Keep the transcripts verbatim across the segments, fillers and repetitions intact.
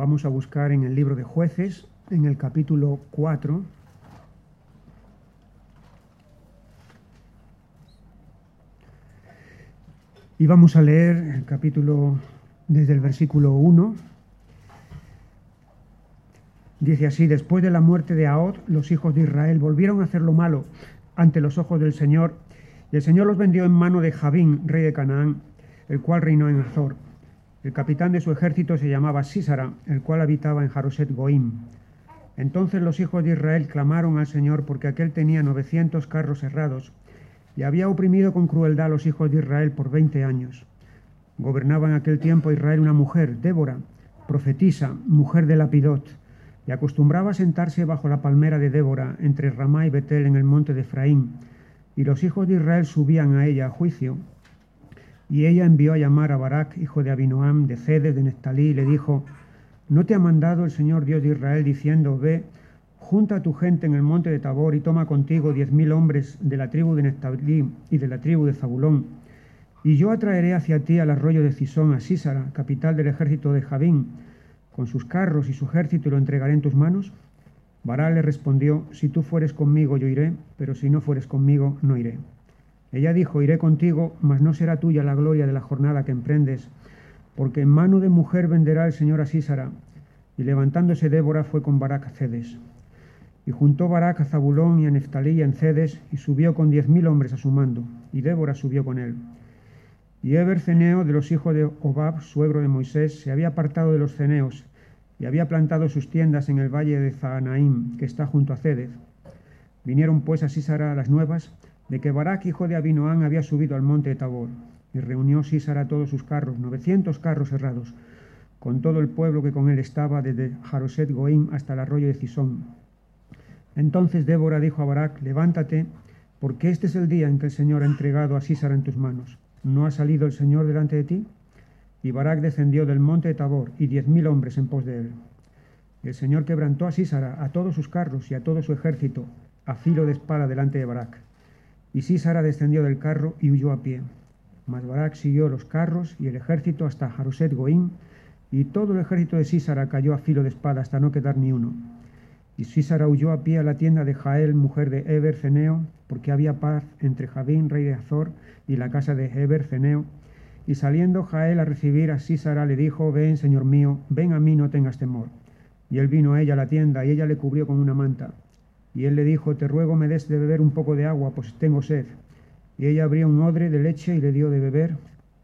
Vamos a buscar en el libro de Jueces, en el capítulo cuatro. Y vamos a leer el capítulo desde el versículo uno. Dice así: después de la muerte de Ahod, los hijos de Israel volvieron a hacer lo malo ante los ojos del Señor, y el Señor los vendió en mano de Jabín, rey de Canaán, el cual reinó en Azor. El capitán de su ejército se llamaba Sísara, el cual habitaba en Jaroset Goim. Entonces los hijos de Israel clamaron al Señor porque aquél tenía novecientos carros herrados, y había oprimido con crueldad a los hijos de Israel por veinte años. Gobernaba en aquel tiempo Israel una mujer, Débora, profetisa, mujer de Lapidot, y acostumbraba a sentarse bajo la palmera de Débora, entre Ramá y Betel, en el monte de Efraín, y los hijos de Israel subían a ella a juicio. Y ella envió a llamar a Barak, hijo de Abinoam, de Cedes, de Neftalí, y le dijo: ¿no te ha mandado el Señor Dios de Israel, diciendo: ve, junta a tu gente en el monte de Tabor, y toma contigo diez mil hombres de la tribu de Neftalí y de la tribu de Zabulón, y yo atraeré hacia ti al arroyo de Cisón a Sísara, capital del ejército de Jabín, con sus carros y su ejército, y lo entregaré en tus manos? Barak le respondió: si tú fueres conmigo, yo iré, pero si no fueres conmigo, no iré. Ella dijo: iré contigo, mas no será tuya la gloria de la jornada que emprendes, porque en mano de mujer venderá el Señor a Sísara. Y levantándose Débora fue con Barak a Cedes. Y juntó Barak a Zabulón y a Neftalí y en Cedes, y subió con diez mil hombres a su mando, y Débora subió con él. Y Heber ceneo, de los hijos de Hobab, suegro de Moisés, se había apartado de los ceneos, y había plantado sus tiendas en el valle de Zahanaim, que está junto a Cedes. Vinieron pues a Sísara las nuevas de que Barak, hijo de Abinoam, había subido al monte de Tabor, y reunió Sísara todos sus carros, novecientos carros herrados, con todo el pueblo que con él estaba, desde Jaroset Goim hasta el arroyo de Cisón. Entonces Débora dijo a Barak: levántate, porque este es el día en que el Señor ha entregado a Sísara en tus manos. ¿No ha salido el Señor delante de ti? Y Barak descendió del monte de Tabor, y diez mil hombres en pos de él. Y el Señor quebrantó a Sísara, a todos sus carros y a todo su ejército, a filo de espada delante de Barak. Y Sísara descendió del carro y huyó a pie. Mas Barak siguió los carros y el ejército hasta Jaroset Goim, y todo el ejército de Sísara cayó a filo de espada hasta no quedar ni uno. Y Sísara huyó a pie a la tienda de Jael, mujer de Heber ceneo, porque había paz entre Jabín, rey de Azor, y la casa de Heber ceneo. Y saliendo Jael a recibir a Sísara, le dijo: ven, señor mío, ven a mí, no tengas temor. Y él vino a ella a la tienda, y ella le cubrió con una manta. Y él le dijo: te ruego me des de beber un poco de agua, pues tengo sed. Y ella abrió un odre de leche y le dio de beber,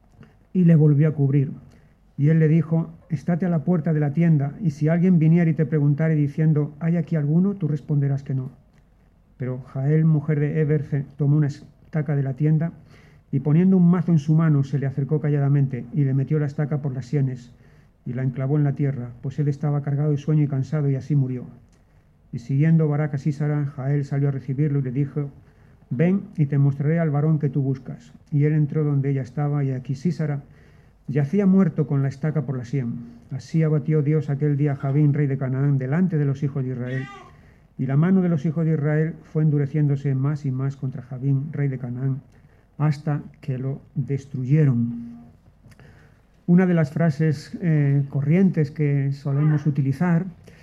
y le volvió a cubrir. Y él le dijo: estate a la puerta de la tienda, y si alguien viniera y te preguntare diciendo: ¿hay aquí alguno?, tú responderás que no. Pero Jael, mujer de Heber, tomó una estaca de la tienda, y poniendo un mazo en su mano, se le acercó calladamente, y le metió la estaca por las sienes, y la enclavó en la tierra, pues él estaba cargado de sueño y cansado, y así murió. Y siguiendo Barak a Sísara, Jael salió a recibirlo y le dijo: ven y te mostraré al varón que tú buscas. Y él entró donde ella estaba, y aquí Sísara yacía muerto con la estaca por la sien. Así abatió Dios aquel día a Jabín, rey de Canaán, delante de los hijos de Israel. Y la mano de los hijos de Israel fue endureciéndose más y más contra Jabín, rey de Canaán, hasta que lo destruyeron. Una de las frases eh, corrientes que solemos utilizar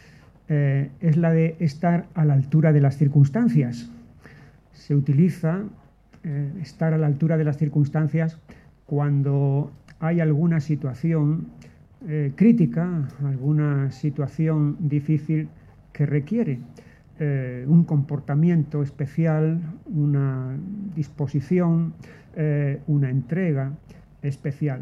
eh, es la de estar a la altura de las circunstancias. Se utiliza eh, estar a la altura de las circunstancias cuando hay alguna situación eh, crítica, alguna situación difícil que requiere eh, un comportamiento especial, una disposición, eh, una entrega especial.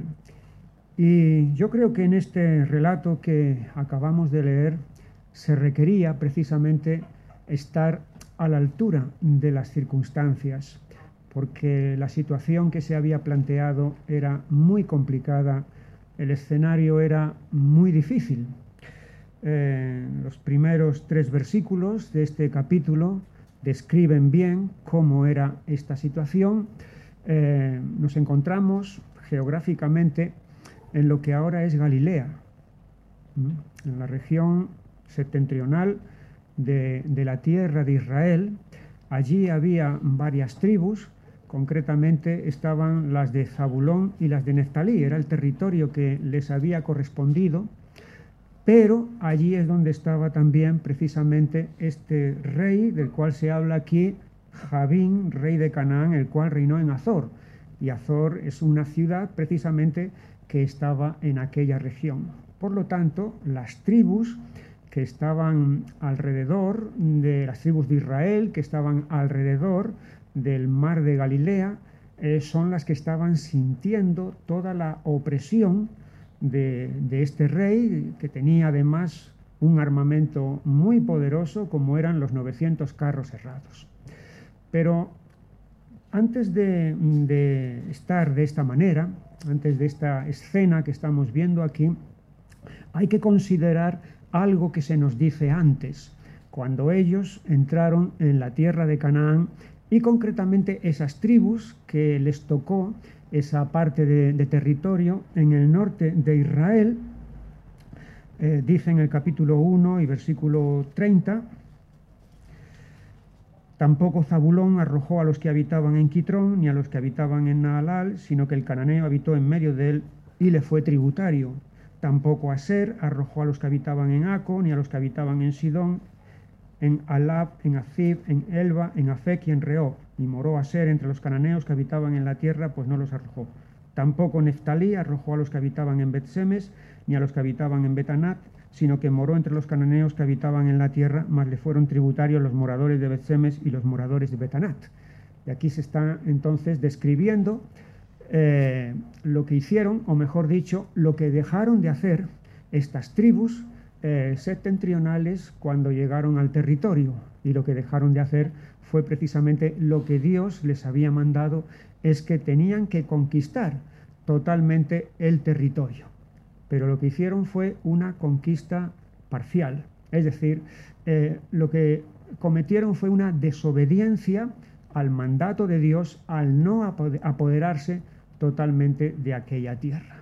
Y yo creo que en este relato que acabamos de leer se requería precisamente estar a la altura de las circunstancias, porque la situación que se había planteado era muy complicada, el escenario era muy difícil. Eh, los primeros tres versículos de este capítulo describen bien cómo era esta situación. Eh, nos encontramos geográficamente en lo que ahora es Galilea, ¿Mm? en la región septentrional de, de la tierra de Israel. Allí había varias tribus. Concretamente estaban las de Zabulón y las de Neftalí, era el territorio que les había correspondido pero allí es donde estaba también precisamente este rey del cual se habla aquí, Jabín, rey de Canaán, el cual reinó en Azor. Y Azor es una ciudad precisamente que estaba en aquella región. Por lo tanto, las tribus que estaban alrededor de las tribus de Israel, que estaban alrededor del mar de Galilea, eh, son las que estaban sintiendo toda la opresión de, de este rey, que tenía además un armamento muy poderoso, como eran los novecientos carros herrados. Pero antes de, de estar de esta manera, antes de esta escena que estamos viendo aquí, hay que considerar algo que se nos dice antes, cuando ellos entraron en la tierra de Canaán, y concretamente esas tribus que les tocó esa parte de, de territorio en el norte de Israel. Eh, dice en el capítulo uno y versículo treinta: tampoco Zabulón arrojó a los que habitaban en Quitrón, ni a los que habitaban en Naalal, sino que el cananeo habitó en medio de él y le fue tributario. Tampoco Aser arrojó a los que habitaban en Aco, ni a los que habitaban en Sidón, en Alab, en Azib, en Elba, en Afec y en Rehob. Y moró Aser entre los cananeos que habitaban en la tierra, pues no los arrojó. Tampoco Neftalí arrojó a los que habitaban en Bet-Semes, ni a los que habitaban en Betanat, sino que moró entre los cananeos que habitaban en la tierra, mas le fueron tributarios los moradores de Bet-Semes y los moradores de Betanat. Y aquí se está entonces describiendo eh, lo que hicieron, o mejor dicho, lo que dejaron de hacer estas tribus eh, septentrionales cuando llegaron al territorio. Y lo que dejaron de hacer fue precisamente lo que Dios les había mandado, es que tenían que conquistar totalmente el territorio. Pero lo que hicieron fue una conquista parcial, es decir, eh, lo que cometieron fue una desobediencia al mandato de Dios al no apoderarse totalmente de aquella tierra.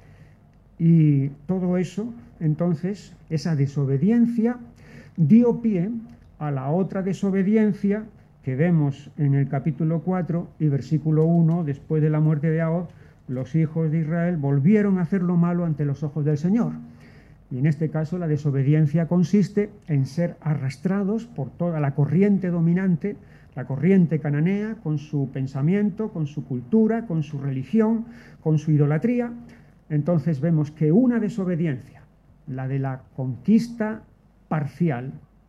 Y todo eso, entonces, esa desobediencia dio pie a la otra desobediencia que vemos en el capítulo cuatro y versículo uno, después de la muerte de Ahab, los hijos de Israel volvieron a hacer lo malo ante los ojos del Señor. Y en este caso la desobediencia consiste en ser arrastrados por toda la corriente dominante, la corriente cananea, con su pensamiento, con su cultura, con su religión, con su idolatría. Entonces vemos que una desobediencia, la de la conquista parcial,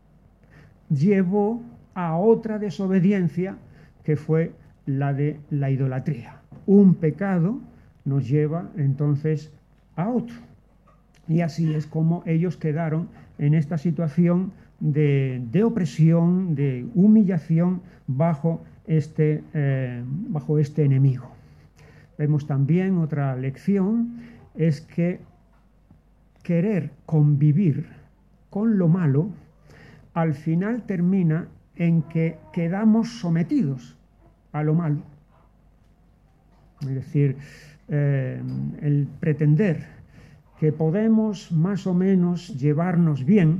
llevó a otra desobediencia que fue la de la idolatría. Un pecado nos lleva entonces a otro. Y así es como ellos quedaron en esta situación de, de opresión, de humillación bajo este, eh, bajo este enemigo. Vemos también otra lección, es que querer convivir con lo malo al final termina en que quedamos sometidos a lo malo. Es decir, eh, el pretender que podemos más o menos llevarnos bien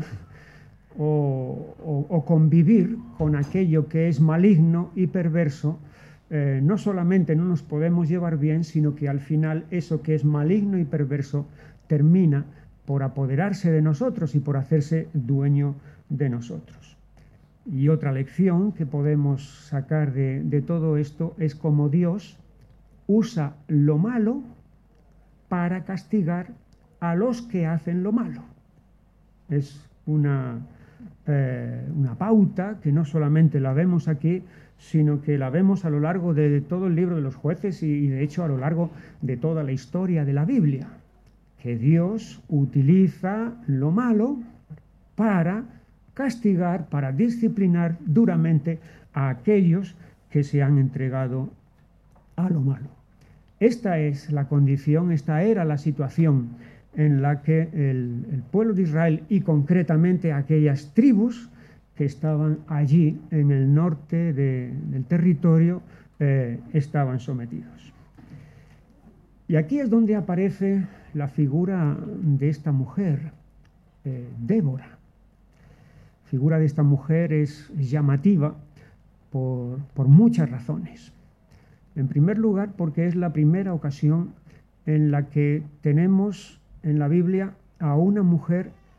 o, o, o convivir con aquello que es maligno y perverso, eh, no solamente no nos podemos llevar bien, sino que al final eso que es maligno y perverso termina por apoderarse de nosotros y por hacerse dueño de nosotros. Y otra lección que podemos sacar de, de todo esto es cómo Dios usa lo malo para castigar a los que hacen lo malo. Es una, eh, una pauta que no solamente la vemos aquí, sino que la vemos a lo largo de, de todo el libro de los jueces y, y de hecho a lo largo de toda la historia de la Biblia, que Dios utiliza lo malo para castigar, para disciplinar duramente a aquellos que se han entregado a lo malo. Esta es la condición, esta era la situación en la que el, el pueblo de Israel y concretamente aquellas tribus que estaban allí en el norte de, del territorio eh, estaban sometidos. Y aquí es donde aparece la figura de esta mujer, eh, Débora. La figura de esta mujer es llamativa por, por muchas razones. En primer lugar, porque es la primera ocasión en la que tenemos en la Biblia a una mujer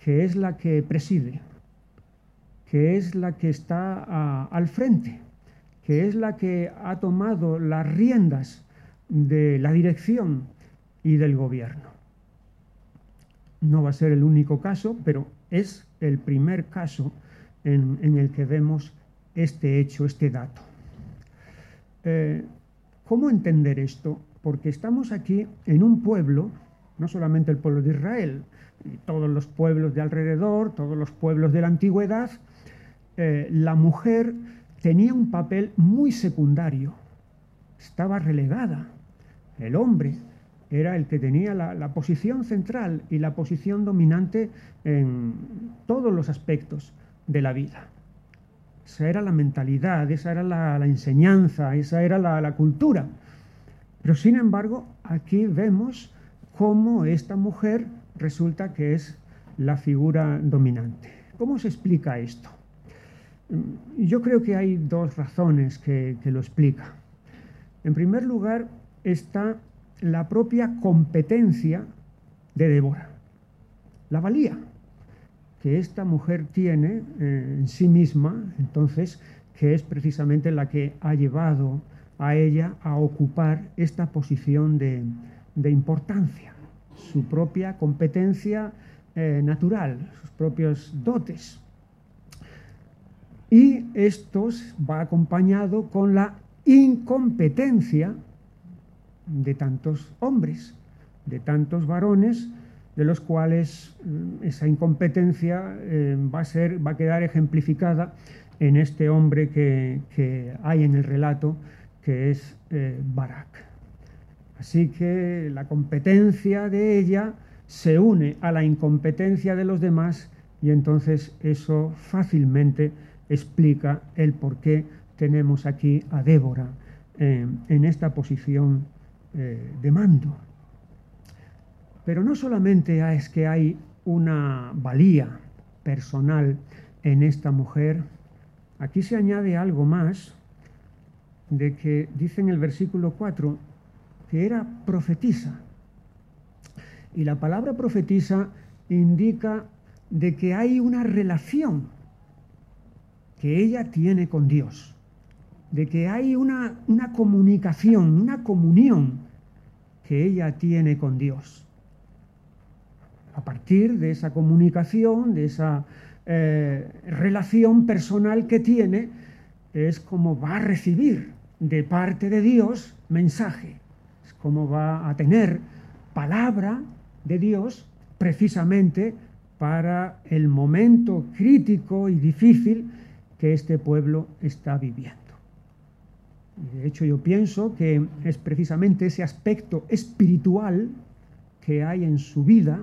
que es la que preside, que es la que está a, al frente, que es la que ha tomado las riendas de la dirección y del gobierno. No va a ser el único caso, pero es el primer caso en, en el que vemos este hecho, este dato. Eh, ¿Cómo entender esto? Porque estamos aquí en un pueblo, no solamente el pueblo de Israel, y todos los pueblos de alrededor, todos los pueblos de la antigüedad, eh, la mujer tenía un papel muy secundario, estaba relegada. El hombre era el que tenía la, la posición central y la posición dominante en todos los aspectos de la vida. Esa era la mentalidad, esa era la, la enseñanza, esa era la, la cultura. Pero sin embargo, aquí vemos cómo esta mujer resulta que es la figura dominante. ¿Cómo se explica esto? Yo creo que hay dos razones que, que lo explican. En primer lugar, está la propia competencia de Débora, la valía que esta mujer tiene eh, en sí misma, entonces, que es precisamente la que ha llevado a ella a ocupar esta posición de, de importancia, su propia competencia eh, natural, sus propios dotes. Y esto va acompañado con la incompetencia de tantos hombres, de tantos varones, de los cuales esa incompetencia eh, va a ser, va a quedar ejemplificada en este hombre que, que hay en el relato, que es eh, Barak. Así que la competencia de ella se une a la incompetencia de los demás y entonces eso fácilmente explica el por qué tenemos aquí a Débora eh, en esta posición eh, de mando. Pero no solamente es que hay una valía personal en esta mujer, aquí se añade algo más, de que dice en el versículo cuatro que era profetisa. Y la palabra profetisa indica de que hay una relación que ella tiene con Dios, de que hay una, una comunicación, una comunión que ella tiene con Dios. A partir de esa comunicación, de esa eh, relación personal que tiene, es como va a recibir de parte de Dios mensaje, es como va a tener palabra de Dios precisamente para el momento crítico y difícil que este pueblo está viviendo. De hecho, yo pienso que es precisamente ese aspecto espiritual que hay en su vida,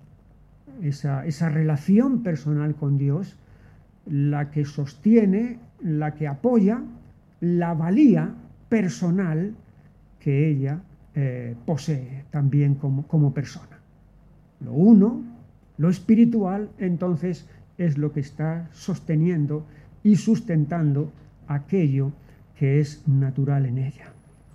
esa, esa relación personal con Dios, la que sostiene, la que apoya la valía personal que ella eh, posee también como, como persona. Lo uno, lo espiritual, entonces es lo que está sosteniendo y sustentando aquello que es natural en ella.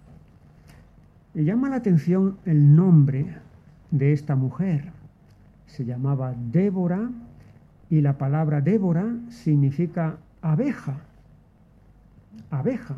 Me llama la atención el nombre de esta mujer. Se llamaba Débora y la palabra Débora significa abeja. Abeja.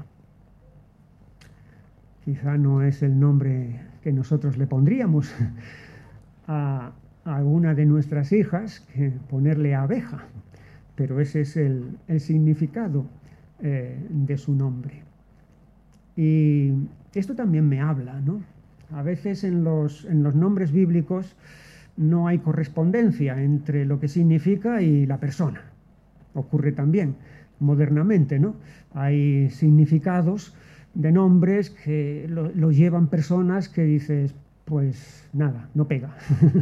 Quizá no es el nombre que nosotros le pondríamos a alguna de nuestras hijas, que ponerle abeja, pero ese es el, el significado eh, de su nombre. Y esto también me habla, ¿no? A veces en los, en los nombres bíblicos no hay correspondencia entre lo que significa y la persona. Ocurre también modernamente, ¿no? Hay significados de nombres que lo, lo llevan personas que dices, pues nada, no pega.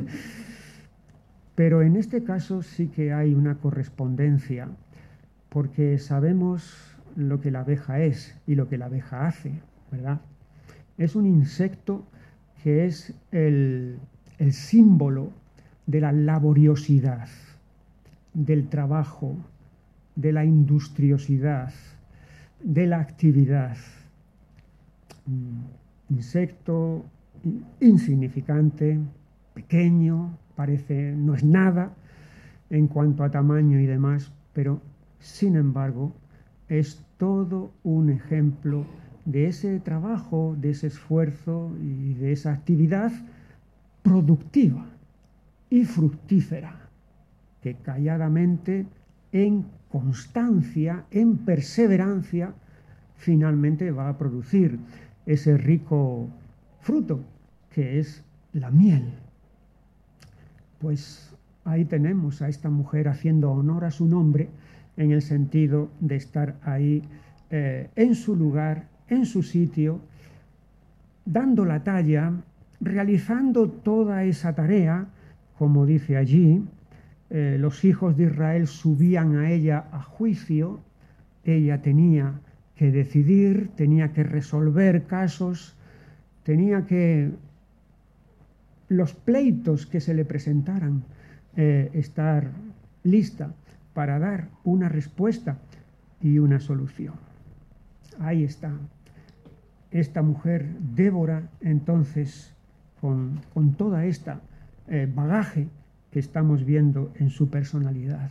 Pero en este caso sí que hay una correspondencia, porque sabemos lo que la abeja es y lo que la abeja hace, ¿verdad? Es un insecto que es el, el símbolo de la laboriosidad, del trabajo, de la industriosidad, de la actividad. Insecto insignificante, pequeño, parece no es nada, en cuanto a tamaño y demás, pero sin embargo es todo un ejemplo de ese trabajo, de ese esfuerzo y de esa actividad productiva y fructífera que calladamente, en constancia, en perseverancia, finalmente va a producir ese rico fruto que es la miel. Pues ahí tenemos a esta mujer haciendo honor a su nombre en el sentido de estar ahí eh, en su lugar, en su sitio, dando la talla, realizando toda esa tarea, como dice allí, eh, los hijos de Israel subían a ella a juicio, ella tenía que decidir, tenía que resolver casos, tenía que, los pleitos que se le presentaran, eh, estar lista para dar una respuesta y una solución. Ahí está. Esta mujer, Débora, entonces, con, con toda esta eh, bagaje que estamos viendo en su personalidad.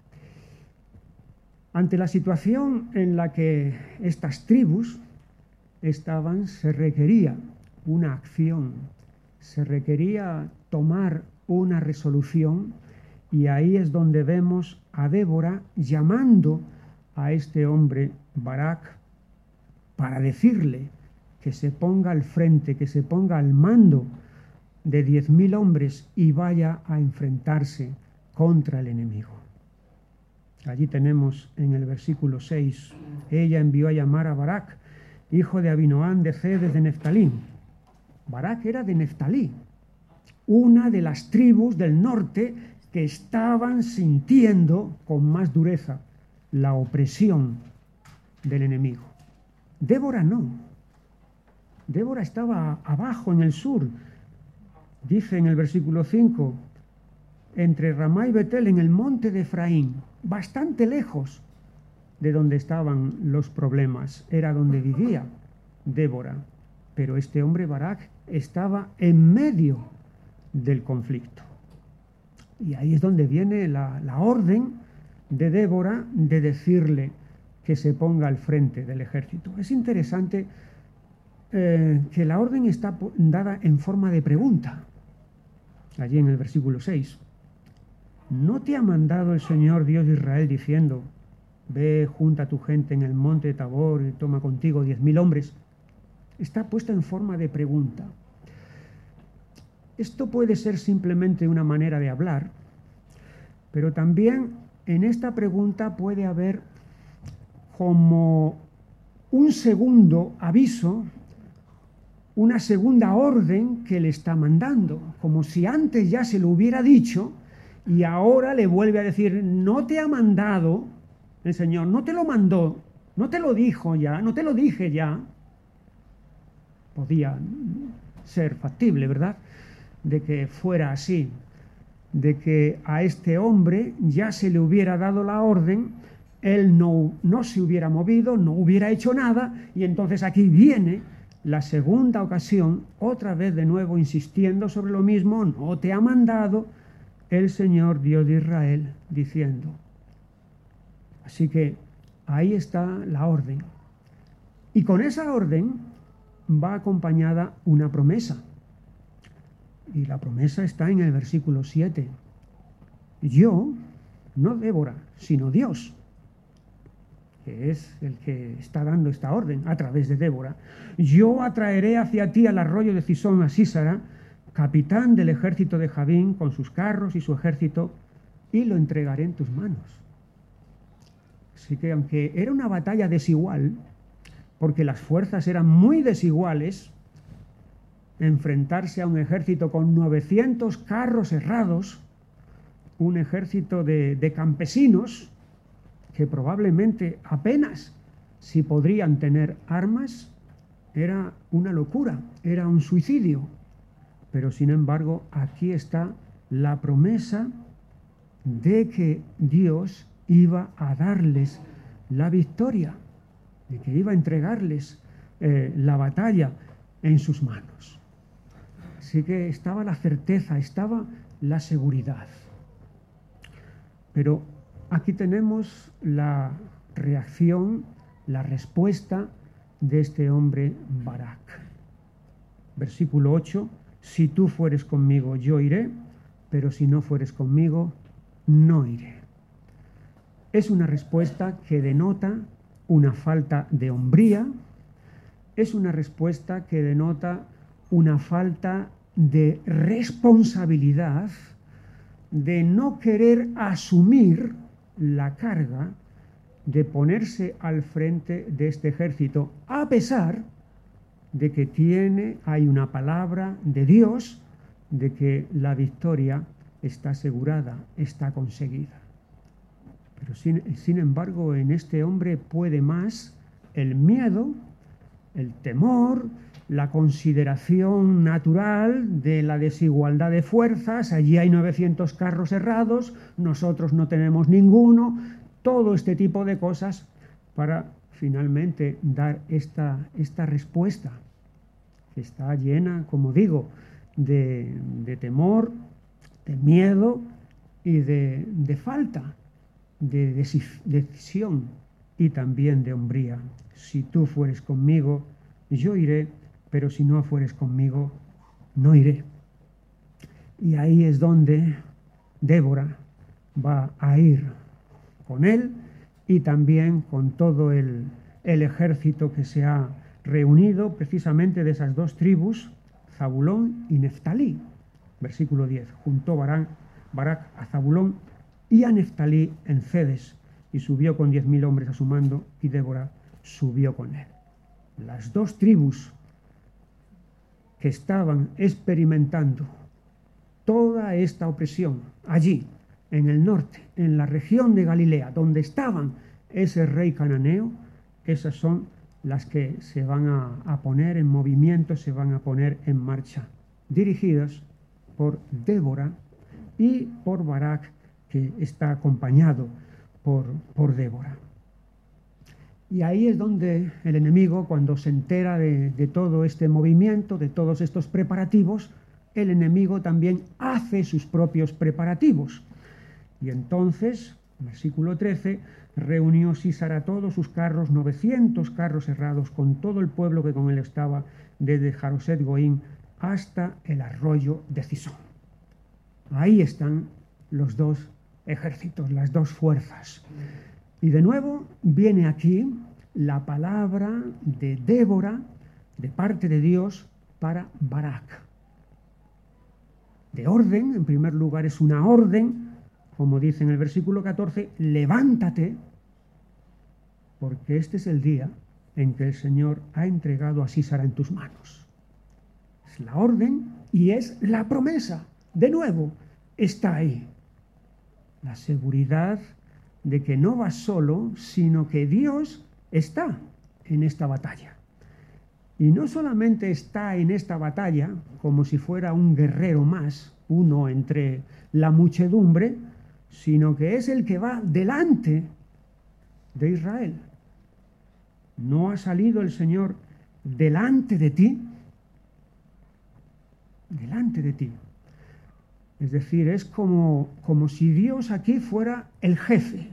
Ante la situación en la que estas tribus estaban, se requería una acción, se requería tomar una resolución, y ahí es donde vemos a Débora llamando a este hombre Barak para decirle que se ponga al frente, que se ponga al mando de diez mil hombres y vaya a enfrentarse contra el enemigo. Allí tenemos en el versículo seis, ella envió a llamar a Barak, hijo de Abinoam de Cedes de Neftalí. Barak era de Neftalí, una de las tribus del norte que estaban sintiendo con más dureza la opresión del enemigo. Débora no. Débora estaba abajo en el sur. Dice en el versículo cinco, entre Ramá y Betel, en el monte de Efraín, bastante lejos de donde estaban los problemas, era donde vivía Débora. Pero este hombre Barak estaba en medio del conflicto. Y ahí es donde viene la, la orden de Débora de decirle que se ponga al frente del ejército. Es interesante eh, que la orden está dada en forma de pregunta. Allí en el versículo seis. ¿No te ha mandado el Señor Dios de Israel diciendo, ve, junta a tu gente en el monte de Tabor y toma contigo diez mil hombres? Está puesta en forma de pregunta. Esto puede ser simplemente una manera de hablar, pero también en esta pregunta puede haber como un segundo aviso, una segunda orden que le está mandando, como si antes ya se lo hubiera dicho y ahora le vuelve a decir, no te ha mandado el Señor, no te lo mandó, no te lo dijo ya, no te lo dije ya. Podía ser factible, ¿verdad?, de que fuera así, de que a este hombre ya se le hubiera dado la orden, él no, no se hubiera movido, no hubiera hecho nada, y entonces aquí viene la segunda ocasión, otra vez de nuevo insistiendo sobre lo mismo, no te ha mandado el Señor Dios de Israel, diciendo. Así que ahí está la orden. Y con esa orden va acompañada una promesa. Y la promesa está en el versículo siete. Yo, no Débora, sino Dios, que es el que está dando esta orden a través de Débora, yo atraeré hacia ti al arroyo de Cisón a Sísara, capitán del ejército de Jabín, con sus carros y su ejército, y lo entregaré en tus manos. Así que aunque era una batalla desigual, porque las fuerzas eran muy desiguales, enfrentarse a un ejército con novecientos carros herrados, un ejército de, de campesinos que probablemente apenas si podrían tener armas, era una locura, era un suicidio. Pero sin embargo, aquí está la promesa de que Dios iba a darles la victoria, de que iba a entregarles eh, la batalla en sus manos. Así que estaba la certeza, estaba la seguridad. Pero aquí tenemos la reacción, la respuesta de este hombre Barak. Versículo ocho, si tú fueres conmigo, yo iré, pero si no fueres conmigo, no iré. Es una respuesta que denota una falta de hombría, es una respuesta que denota una falta de responsabilidad, de no querer asumir la carga de ponerse al frente de este ejército, a pesar de que tiene, hay una palabra de Dios, de que la victoria está asegurada, está conseguida. Pero sin, sin embargo, en este hombre puede más el miedo, el temor, la consideración natural de la desigualdad de fuerzas. Allí hay novecientos carros errados, nosotros no tenemos ninguno, todo este tipo de cosas para finalmente dar esta, esta respuesta, que está llena, como digo, de, de temor, de miedo y de, de falta de decisión y también de hombría. Si tú fueres conmigo, yo iré, pero si no fueres conmigo, no iré. Y ahí es donde Débora va a ir con él y también con todo el, el ejército que se ha reunido precisamente de esas dos tribus, Zabulón y Neftalí. Versículo diez. Juntó Barak, Barak a Zabulón y a Neftalí en Cedes, y subió con diez mil hombres a su mando, y Débora subió con él. Las dos tribus que estaban experimentando toda esta opresión allí, en el norte, en la región de Galilea, donde estaban ese rey cananeo, esas son las que se van a, a poner en movimiento, se van a poner en marcha, dirigidas por Débora y por Barak, que está acompañado por, por Débora. Y ahí es donde el enemigo, cuando se entera de, de todo este movimiento, de todos estos preparativos, el enemigo también hace sus propios preparativos. Y entonces, versículo trece, reunió Sísara todos sus carros, novecientos carros errados, con todo el pueblo que con él estaba, desde Jaroset Goín hasta el arroyo de Cisón. Ahí están los dos ejércitos, las dos fuerzas. Y de nuevo viene aquí la palabra de Débora, de parte de Dios, para Barak. De orden, en primer lugar es una orden, como dice en el versículo catorce, levántate, porque este es el día en que el Señor ha entregado a Sísara en tus manos. Es la orden y es la promesa. De nuevo, está ahí. La seguridad de que no vas solo, sino que Dios está en esta batalla. Y no solamente está en esta batalla como si fuera un guerrero más, uno entre la muchedumbre, sino que es el que va delante de Israel. ¿No ha salido el Señor delante de ti? Delante de ti. Es decir, es como, como si Dios aquí fuera el jefe,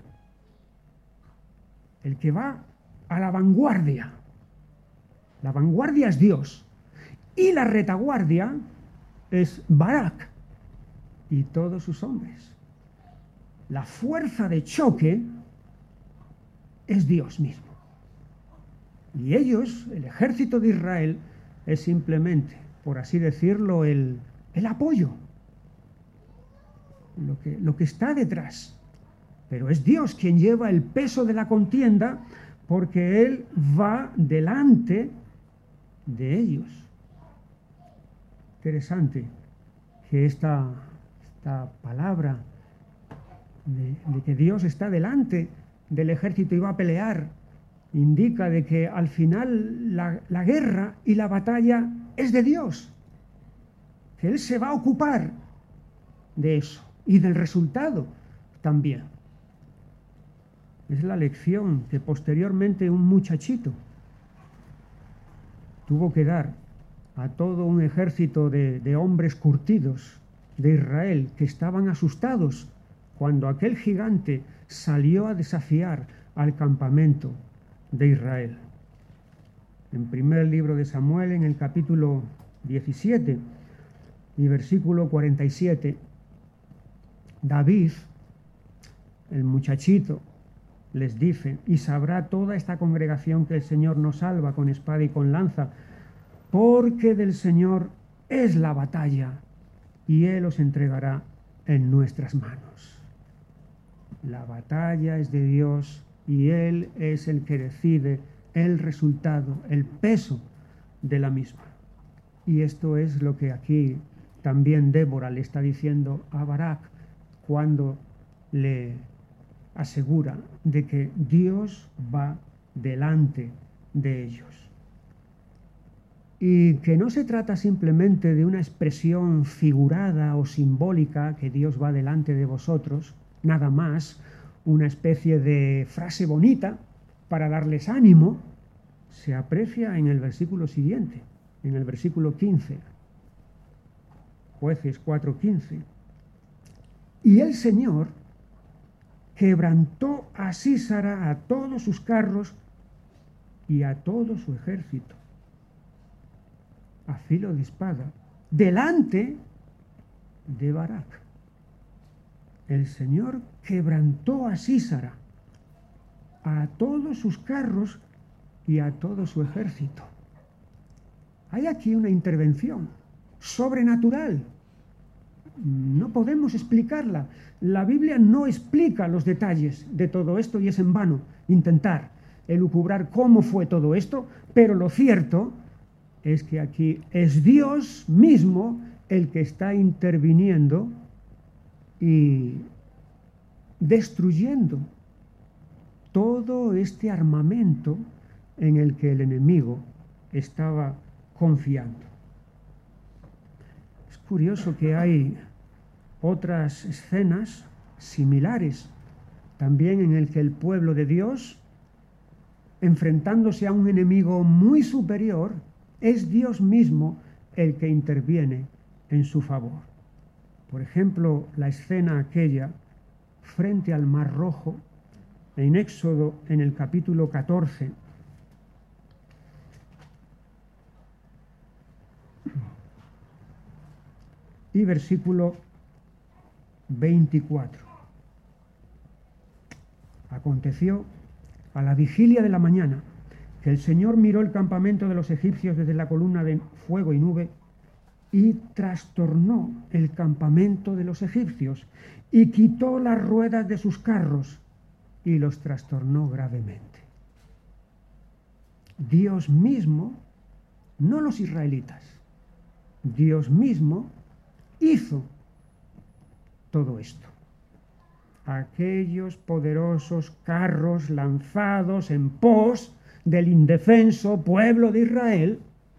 el que va a la vanguardia. La vanguardia es Dios y la retaguardia es Barak y todos sus hombres. La fuerza de choque es Dios mismo. Y ellos, el ejército de Israel, es simplemente, por así decirlo, el, el apoyo. Lo que, lo que está detrás. Pero es Dios quien lleva el peso de la contienda, porque Él va delante de ellos. Interesante que esta, esta palabra de, de que Dios está delante del ejército y va a pelear, indica de que al final la, la guerra y la batalla es de Dios, que Él se va a ocupar de eso y del resultado también. Es la lección que posteriormente un muchachito tuvo que dar a todo un ejército de, de hombres curtidos de Israel que estaban asustados cuando aquel gigante salió a desafiar al campamento de Israel. En primer libro de Samuel, en el capítulo diecisiete y versículo cuarenta y siete, David, el muchachito, les dice: y sabrá toda esta congregación que el Señor nos salva con espada y con lanza, porque del Señor es la batalla, y Él os entregará en nuestras manos. La batalla es de Dios, y Él es el que decide el resultado, el peso de la misma. Y esto es lo que aquí también Débora le está diciendo a Barak cuando le asegura de que Dios va delante de ellos. Y que no se trata simplemente de una expresión figurada o simbólica, que Dios va delante de vosotros, nada más, una especie de frase bonita para darles ánimo, se aprecia en el versículo siguiente, en el versículo quince, Jueces cuatro quince. Y el Señor quebrantó a Sísara, a todos sus carros y a todo su ejército, a filo de espada, delante de Barak. El Señor quebrantó a Sísara, a todos sus carros y a todo su ejército. Hay aquí una intervención sobrenatural. No podemos explicarla. La Biblia no explica los detalles de todo esto y es en vano intentar elucubrar cómo fue todo esto, pero lo cierto es que aquí es Dios mismo el que está interviniendo y destruyendo todo este armamento en el que el enemigo estaba confiando. Es curioso que hay otras escenas similares también en el que el pueblo de Dios, enfrentándose a un enemigo muy superior, es Dios mismo el que interviene en su favor. Por ejemplo, la escena aquella frente al Mar Rojo, en Éxodo, en el capítulo catorce, y versículo veinticuatro. Aconteció a la vigilia de la mañana que el Señor miró el campamento de los egipcios desde la columna de fuego y nube y trastornó el campamento de los egipcios y quitó las ruedas de sus carros y los trastornó gravemente. Dios mismo, no los israelitas, Dios mismo hizo todo esto. Aquellos poderosos carros lanzados en pos del indefenso pueblo de Israel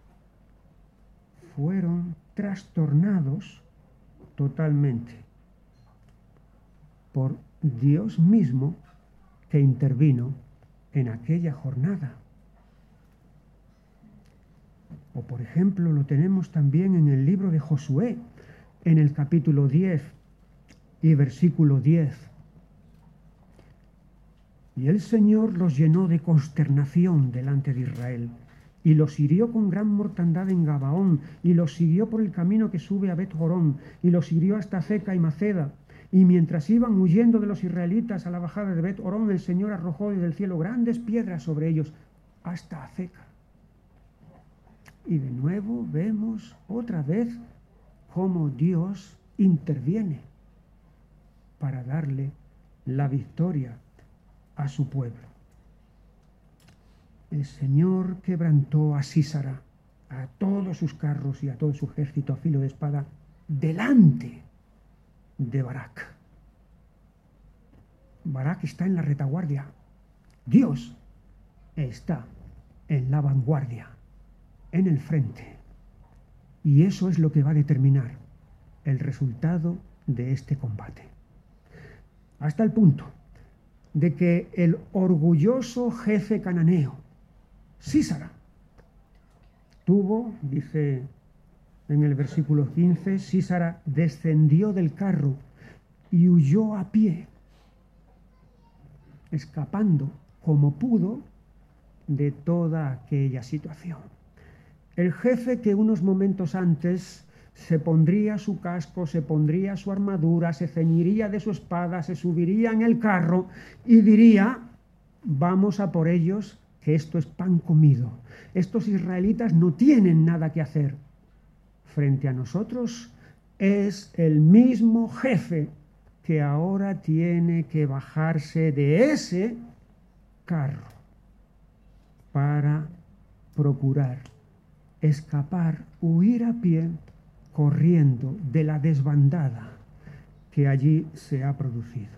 fueron trastornados totalmente por Dios mismo que intervino en aquella jornada. O por ejemplo lo tenemos también en el libro de Josué, en el capítulo diez y versículo diez. Y el Señor los llenó de consternación delante de Israel, y los hirió con gran mortandad en Gabaón, y los siguió por el camino que sube a Bet-Jorón, y los hirió hasta Azeca y Maceda. Y mientras iban huyendo de los israelitas a la bajada de Bet-Jorón, el Señor arrojó desde el cielo grandes piedras sobre ellos, hasta Azeca. Y de nuevo vemos otra vez cómo Dios interviene para darle la victoria a su pueblo. El Señor quebrantó a Sísara, a todos sus carros y a todo su ejército a filo de espada, delante de Barak. Barak está en la retaguardia. Dios está en la vanguardia, en el frente. Y eso es lo que va a determinar el resultado de este combate. Hasta el punto de que el orgulloso jefe cananeo, Sísara, tuvo, dice en el versículo quince, Sísara descendió del carro y huyó a pie, escapando como pudo de toda aquella situación. El jefe que unos momentos antes se pondría su casco, se pondría su armadura, se ceñiría de su espada, se subiría en el carro y diría: vamos a por ellos, que esto es pan comido. Estos israelitas no tienen nada que hacer. Frente a nosotros es el mismo jefe que ahora tiene que bajarse de ese carro para procurar escapar, huir a pie, corriendo de la desbandada que allí se ha producido.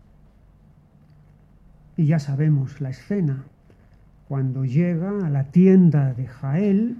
Y ya sabemos la escena, cuando llega a la tienda de Jael.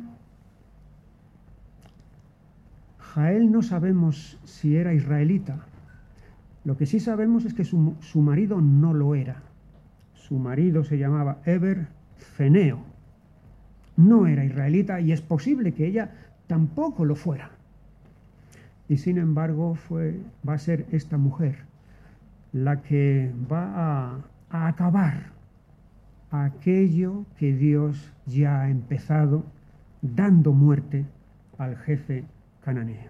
Jael no sabemos si era israelita. Lo que sí sabemos es que su, su marido no lo era. Su marido se llamaba Eber Ceneo. No era israelita y es posible que ella tampoco lo fuera. Y sin embargo fue, va a ser esta mujer la que va a, a acabar aquello que Dios ya ha empezado, dando muerte al jefe cananeo.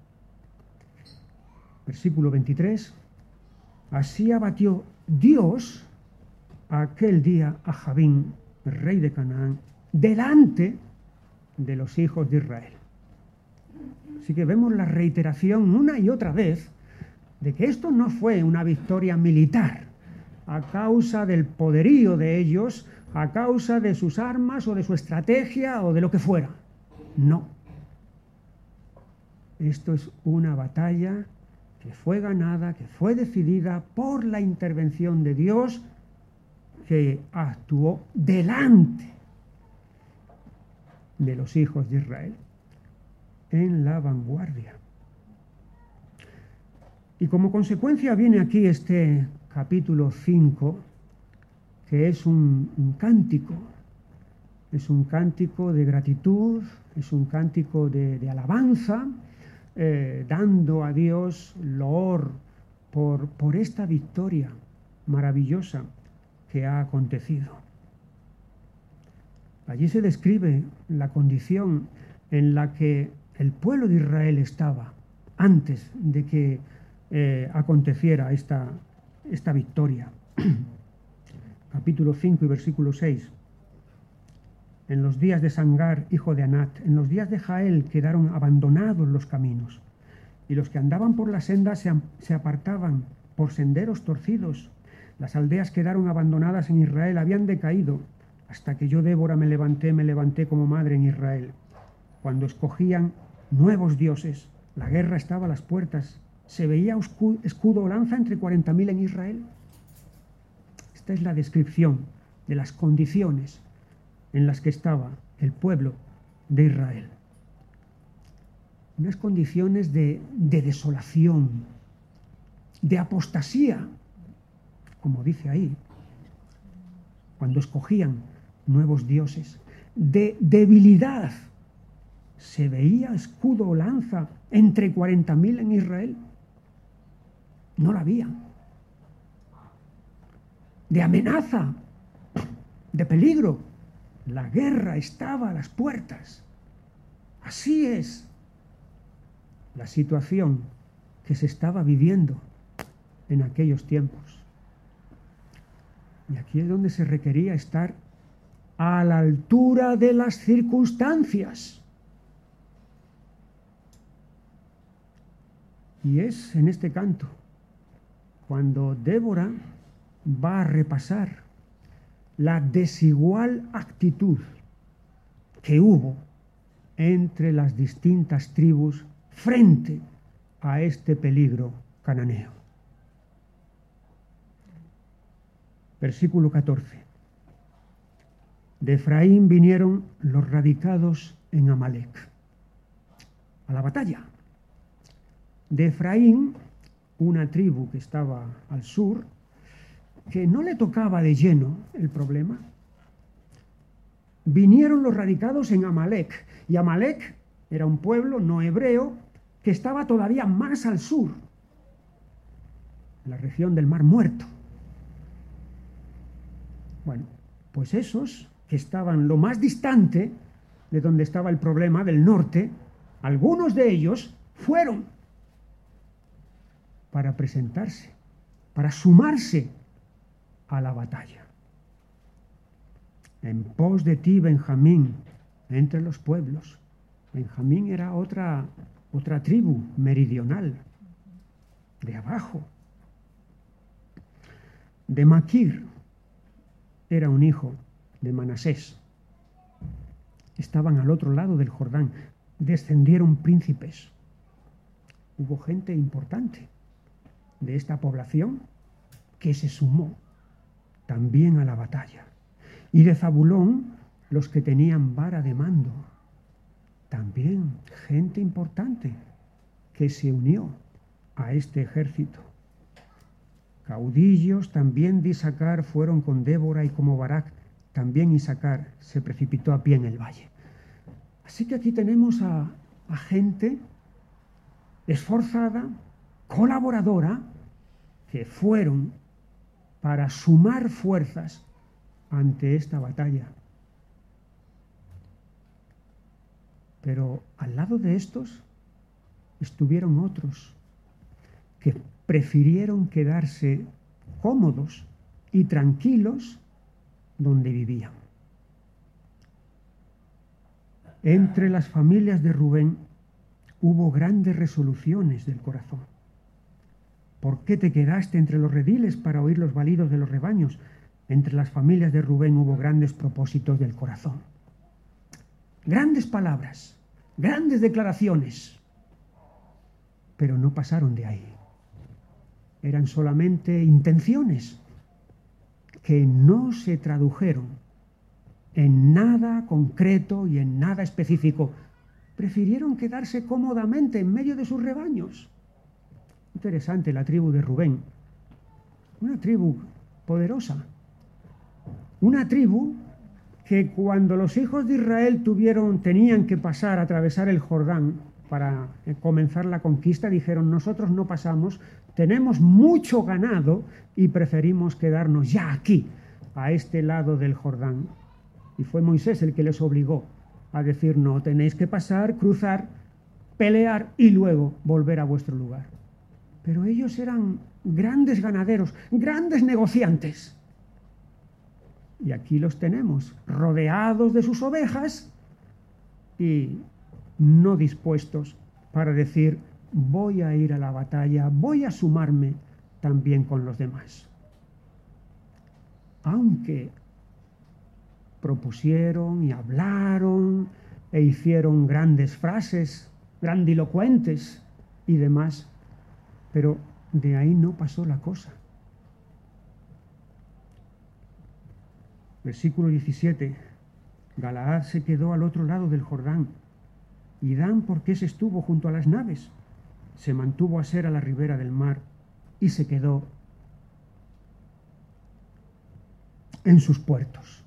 Versículo veintitrés. Así abatió Dios aquel día a Jabín, rey de Canaán, delante de los hijos de Israel. Así que vemos la reiteración una y otra vez de que esto no fue una victoria militar a causa del poderío de ellos, a causa de sus armas o de su estrategia o de lo que fuera. No. Esto es una batalla que fue ganada, que fue decidida por la intervención de Dios, que actuó delante de los hijos de Israel, en la vanguardia. Y como consecuencia viene aquí este capítulo cinco, que es un, un cántico, es un cántico de gratitud, es un cántico de, de alabanza, eh, dando a Dios loor por, por esta victoria maravillosa que ha acontecido. Allí se describe la condición en la que el pueblo de Israel estaba antes de que eh, aconteciera esta, esta victoria. Capítulo cinco y versículo seis. En los días de Sangar, hijo de Anat, en los días de Jael quedaron abandonados los caminos, y los que andaban por la senda se, se apartaban por senderos torcidos. Las aldeas quedaron abandonadas en Israel, habían decaído, hasta que yo, Débora, me levanté, me levanté como madre en Israel. Cuando escogían nuevos dioses, la guerra estaba a las puertas. ¿Se veía escudo o lanza entre cuarenta mil en Israel? Esta es la descripción de las condiciones en las que estaba el pueblo de Israel. Unas condiciones de, de desolación, de apostasía, como dice ahí, cuando escogían nuevos dioses, de debilidad. ¿Se veía escudo o lanza entre cuarenta mil en Israel? No la había. De amenaza, de peligro. La guerra estaba a las puertas. Así es la situación que se estaba viviendo en aquellos tiempos. Y aquí es donde se requería estar a la altura de las circunstancias. Y es en este canto cuando Débora va a repasar la desigual actitud que hubo entre las distintas tribus frente a este peligro cananeo. Versículo catorce. De Efraín vinieron los radicados en Amalec a la batalla. De Efraín, una tribu que estaba al sur, que no le tocaba de lleno el problema, vinieron los radicados en Amalec. Y Amalec era un pueblo no hebreo que estaba todavía más al sur. en la región del Mar Muerto. Bueno, pues esos que estaban lo más distante de donde estaba el problema, del norte, algunos de ellos fueron para presentarse, para sumarse a la batalla. En pos de ti, Benjamín, entre los pueblos. Benjamín era otra, otra tribu meridional, de abajo. De Maquir era un hijo de Manasés. Estaban al otro lado del Jordán. Descendieron príncipes. Hubo gente importante de esta población que se sumó también a la batalla. Y de Zabulón, los que tenían vara de mando. También gente importante que se unió a este ejército. Caudillos también de Isaacar fueron con Débora, y como Barak, también Isaacar se precipitó a pie en el valle. Así que aquí tenemos a, a gente esforzada, colaboradora, que fueron para sumar fuerzas ante esta batalla. Pero al lado de estos estuvieron otros que prefirieron quedarse cómodos y tranquilos donde vivían. Entre las familias de Rubén hubo grandes resoluciones del corazón. ¿Por qué te quedaste entre los rediles para oír los balidos de los rebaños? Entre las familias de Rubén hubo grandes propósitos del corazón. Grandes palabras, grandes declaraciones, pero no pasaron de ahí. Eran solamente intenciones que no se tradujeron en nada concreto y en nada específico. Prefirieron quedarse cómodamente en medio de sus rebaños. Interesante la tribu de Rubén, una tribu poderosa, una tribu que cuando los hijos de Israel tuvieron, tenían que pasar, atravesar el Jordán para comenzar la conquista, dijeron: nosotros no pasamos, tenemos mucho ganado y preferimos quedarnos ya aquí, a este lado del Jordán. Y fue Moisés el que les obligó a decir: no, tenéis que pasar, cruzar, pelear y luego volver a vuestro lugar. Pero ellos eran grandes ganaderos, grandes negociantes. Y aquí los tenemos, rodeados de sus ovejas y no dispuestos para decir: voy a ir a la batalla, voy a sumarme también con los demás. Aunque propusieron y hablaron e hicieron grandes frases, grandilocuentes y demás, pero de ahí no pasó la cosa. Versículo diecisiete. Galaad se quedó al otro lado del Jordán, y Dan, porque se estuvo junto a las naves, se mantuvo a ser a la ribera del mar y se quedó en sus puertos.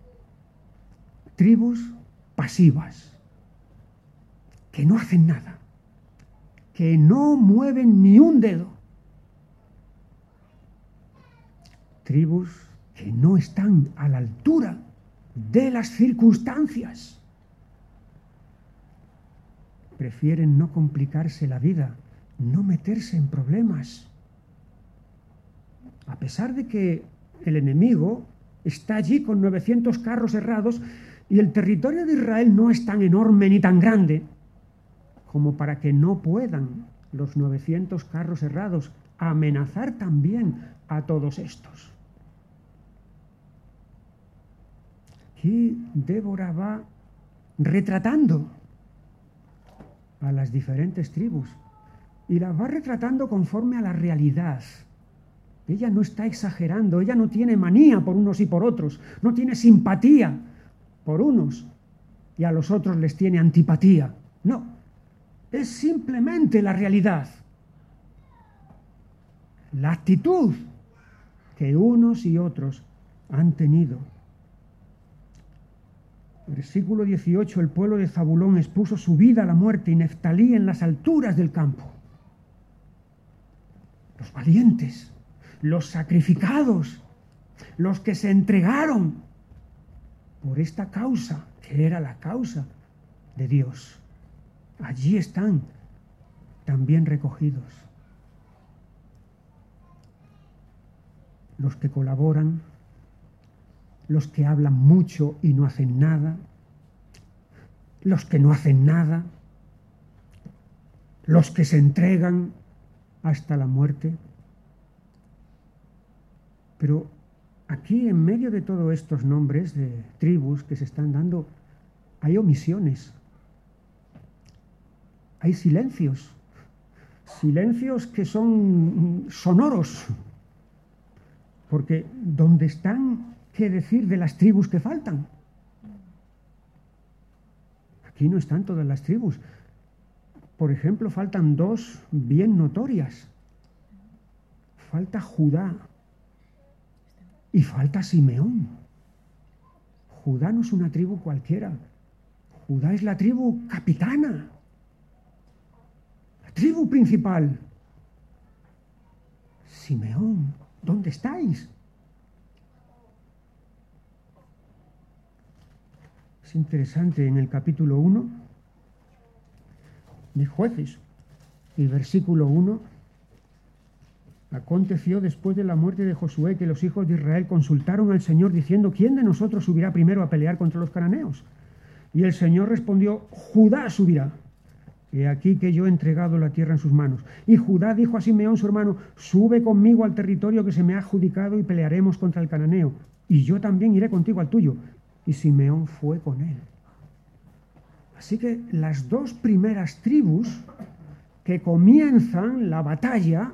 Tribus pasivas, que no hacen nada, que no mueven ni un dedo. Tribus que no están a la altura de las circunstancias. Prefieren no complicarse la vida, no meterse en problemas. A pesar de que el enemigo está allí con novecientos carros errados y el territorio de Israel no es tan enorme ni tan grande como para que no puedan los novecientos carros errados amenazar también a todos estos. Aquí Débora va retratando a las diferentes tribus y las va retratando conforme a la realidad. Ella no está exagerando, ella no tiene manía por unos y por otros, no tiene simpatía por unos y a los otros les tiene antipatía. No, es simplemente la realidad, la actitud que unos y otros han tenido. Versículo dieciocho. El pueblo de Zabulón expuso su vida a la muerte y Neftalí en las alturas del campo. los valientes, los sacrificados, los que se entregaron por esta causa, que era la causa de Dios. Allí están también recogidos. Los que colaboran, los que hablan mucho y no hacen nada, los que no hacen nada, los que se entregan hasta la muerte. Pero aquí, en medio de todos estos nombres de tribus que se están dando, hay omisiones, hay silencios, silencios que son sonoros, porque ¿dónde están? ¿Qué decir de las tribus que faltan? Aquí no están todas las tribus. Por ejemplo, faltan dos bien notorias. Falta Judá y falta Simeón. Judá no es una tribu cualquiera. Judá es la tribu capitana, la tribu principal. Simeón, ¿dónde estáis? Es interesante, en el capítulo uno de Jueces, el versículo uno, aconteció después de la muerte de Josué que los hijos de Israel consultaron al Señor diciendo: ¿quién de nosotros subirá primero a pelear contra los cananeos? Y el Señor respondió: Judá subirá. He aquí que yo he entregado la tierra en sus manos. Y Judá dijo a Simeón su hermano: sube conmigo al territorio que se me ha adjudicado y pelearemos contra el cananeo. Y yo también iré contigo al tuyo. Y Simeón fue con él. Así que las dos primeras tribus que comienzan la batalla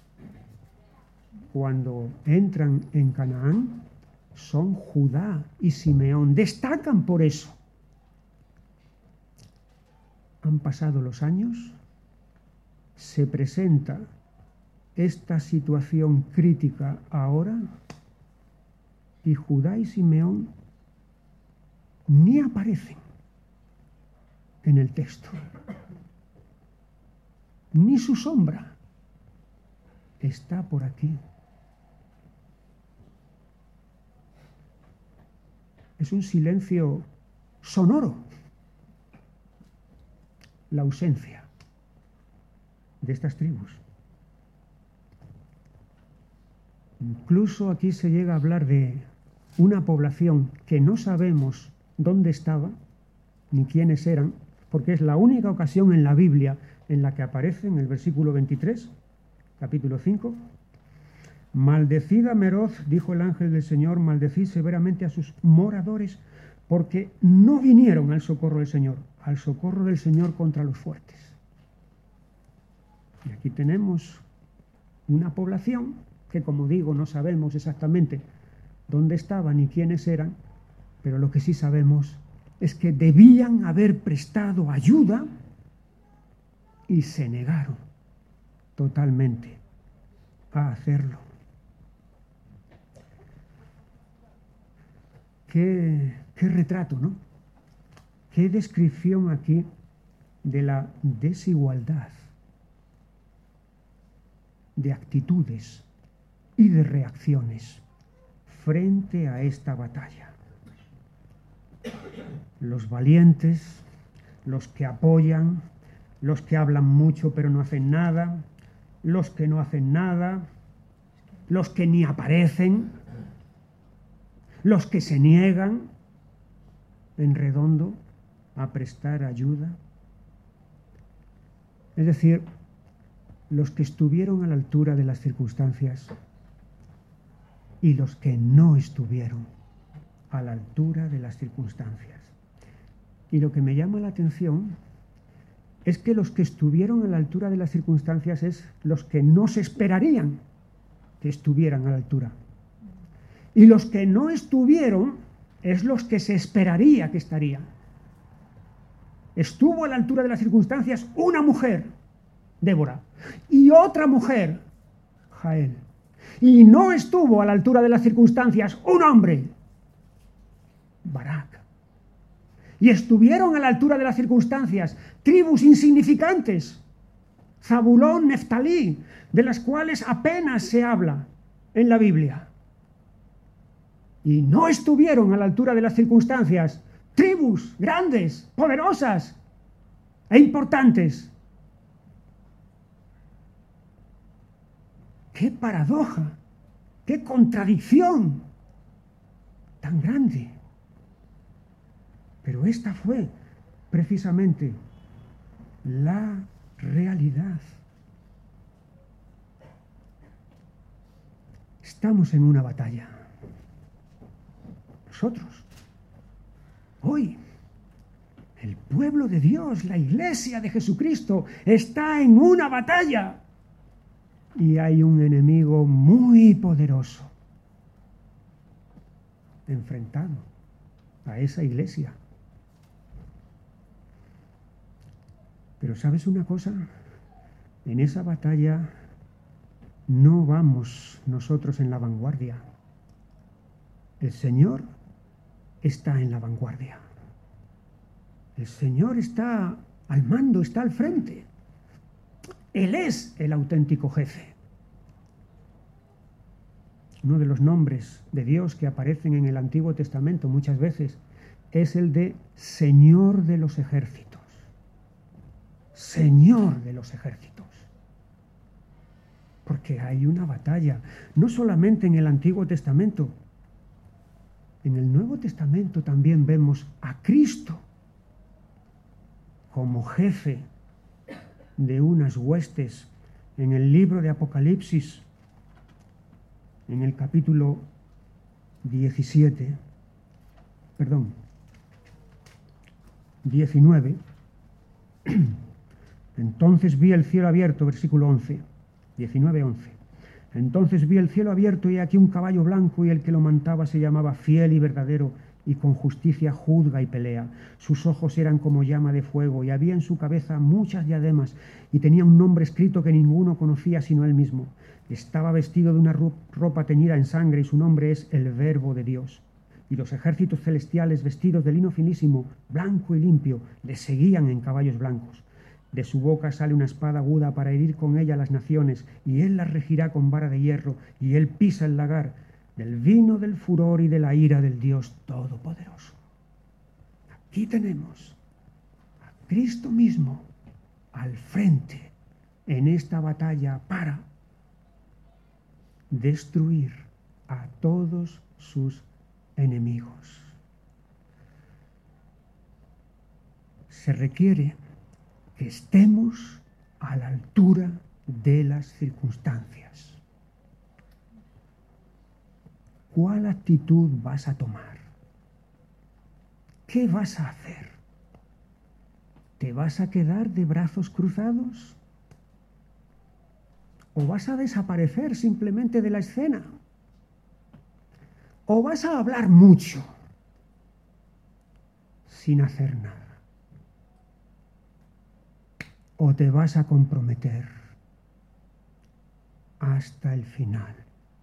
cuando entran en Canaán son Judá y Simeón. Destacan por eso. Han pasado los años, se presenta esta situación crítica ahora, y Judá y Simeón ni aparecen en el texto, ni su sombra está por aquí. Es un silencio sonoro, la ausencia de estas tribus. Incluso aquí se llega a hablar de una población que no sabemos dónde estaba ni quiénes eran, porque es la única ocasión en la Biblia en la que aparece, en el versículo veintitrés, capítulo cinco. Maldecid a Meroz, dijo el ángel del Señor, maldecid severamente a sus moradores, porque no vinieron al socorro del Señor, al socorro del Señor contra los fuertes. Y aquí tenemos una población que, como digo, no sabemos exactamente dónde estaban ni quiénes eran, pero lo que sí sabemos es que debían haber prestado ayuda y se negaron totalmente a hacerlo. Qué, qué retrato, ¿no? Qué descripción aquí de la desigualdad de actitudes y de reacciones frente a esta batalla. Los valientes, los que apoyan, los que hablan mucho pero no hacen nada, los que no hacen nada, los que ni aparecen, los que se niegan en redondo a prestar ayuda. Es decir, los que estuvieron a la altura de las circunstancias y los que no estuvieron a la altura de las circunstancias. Y lo que me llama la atención es que los que estuvieron a la altura de las circunstancias es los que no se esperarían que estuvieran a la altura. Y los que no estuvieron es los que se esperaría que estarían. Estuvo a la altura de las circunstancias una mujer, Débora, y otra mujer, Jael. Y no estuvo a la altura de las circunstancias un hombre, Barak. Y estuvieron a la altura de las circunstancias tribus insignificantes, Zabulón, Neftalí, de las cuales apenas se habla en la Biblia. Y no estuvieron a la altura de las circunstancias. Tribus grandes, poderosas e importantes. ¡Qué paradoja! ¡Qué contradicción tan grande! Pero esta fue precisamente la realidad. Estamos en una batalla. Nosotros, hoy, el pueblo de Dios, la iglesia de Jesucristo, está en una batalla. Y hay un enemigo muy poderoso enfrentado a esa iglesia. Pero ¿sabes una cosa? En esa batalla no vamos nosotros en la vanguardia. El Señor está en la vanguardia. El Señor está al mando, está al frente. Él es el auténtico jefe. Uno de los nombres de Dios que aparecen en el Antiguo Testamento muchas veces es el de Señor de los ejércitos. Señor de los ejércitos. Porque hay una batalla, no solamente en el Antiguo Testamento. En el Nuevo Testamento también vemos a Cristo como jefe de unas huestes. En el libro de Apocalipsis, en el capítulo diecisiete, perdón, diecinueve, entonces vi el cielo abierto, versículo once, diecinueve, once. Entonces vi el cielo abierto y aquí un caballo blanco y el que lo montaba se llamaba Fiel y Verdadero y con justicia juzga y pelea. Sus ojos eran como llama de fuego y había en su cabeza muchas diademas y tenía un nombre escrito que ninguno conocía sino él mismo. Estaba vestido de una ropa teñida en sangre y su nombre es el Verbo de Dios. Y los ejércitos celestiales vestidos de lino finísimo, blanco y limpio, le seguían en caballos blancos. De su boca sale una espada aguda para herir con ella a las naciones, y él las regirá con vara de hierro, y él pisa el lagar del vino del furor y de la ira del Dios Todopoderoso. Aquí tenemos a Cristo mismo al frente en esta batalla para destruir a todos sus enemigos. Se requiere que estemos a la altura de las circunstancias. ¿Cuál actitud vas a tomar? ¿Qué vas a hacer? ¿Te vas a quedar de brazos cruzados? ¿O vas a desaparecer simplemente de la escena? ¿O vas a hablar mucho sin hacer nada? ¿O te vas a comprometer hasta el final?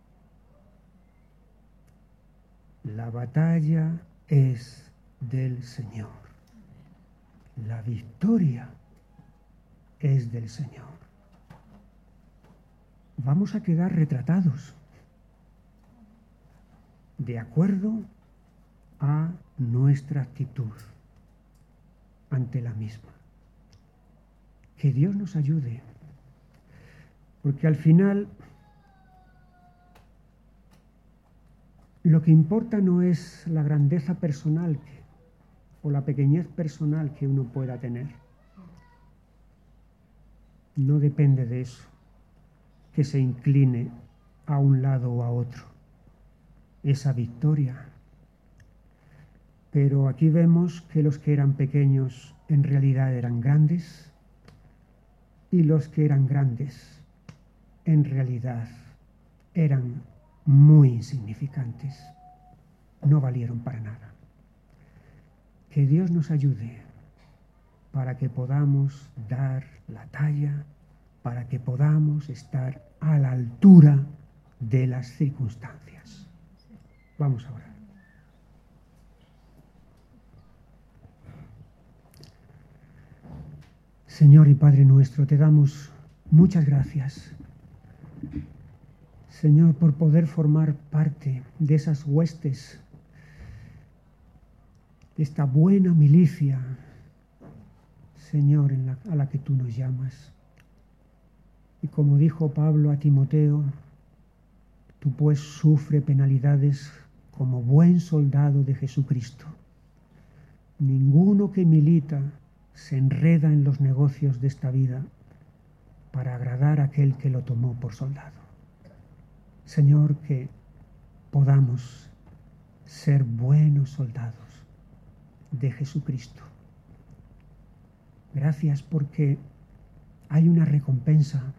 La batalla es del Señor. La victoria es del Señor. Vamos a quedar retratados de acuerdo a nuestra actitud ante la misma. Que Dios nos ayude, porque al final lo que importa no es la grandeza personal que, o la pequeñez personal que uno pueda tener. No depende de eso, que se incline a un lado o a otro, esa victoria. Pero aquí vemos que los que eran pequeños en realidad eran grandes, y los que eran grandes en realidad eran muy insignificantes, no valieron para nada. Que Dios nos ayude para que podamos dar la talla, para que podamos estar a la altura de las circunstancias. Vamos a orar. Señor y Padre nuestro, te damos Muchas gracias, Señor, por poder formar parte de esas huestes, de esta buena milicia, Señor, en la, a la que tú nos llamas. Y como dijo Pablo a Timoteo, tú pues sufre penalidades como buen soldado de Jesucristo. Ninguno que milita se enreda en los negocios de esta vida para agradar a aquel que lo tomó por soldado. Señor, que podamos ser buenos soldados de Jesucristo. Gracias porque hay una recompensa.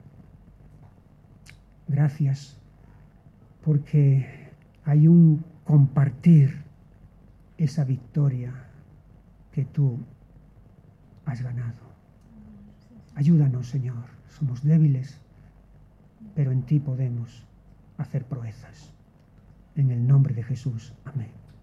Gracias porque hay un compartir esa victoria que tú has ganado. Ayúdanos, Señor. Somos débiles, pero en ti podemos hacer proezas. En el nombre de Jesús. Amén.